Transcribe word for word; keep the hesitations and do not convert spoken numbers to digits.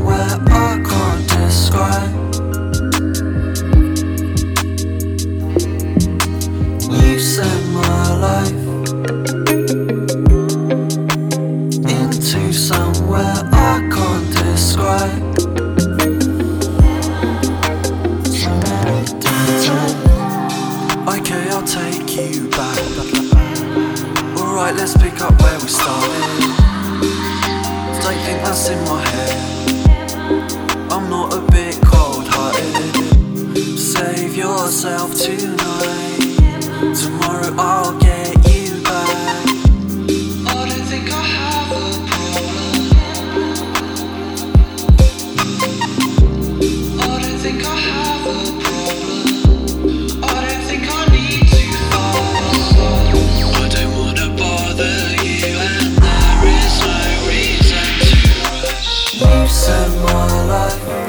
somewhere I can't describe. You set my life into somewhere I can't describe. Okay, I'll take you back. Alright, let's pick up where we started. Don't think that's in my head. I'm not a bit cold-hearted. Save yourself tonight. Tomorrow I'll get you back. I don't think I have a problem. I don't think I have a problem. I don't think I need to fight. I don't wanna bother you, and there is no reason to rush. You set my life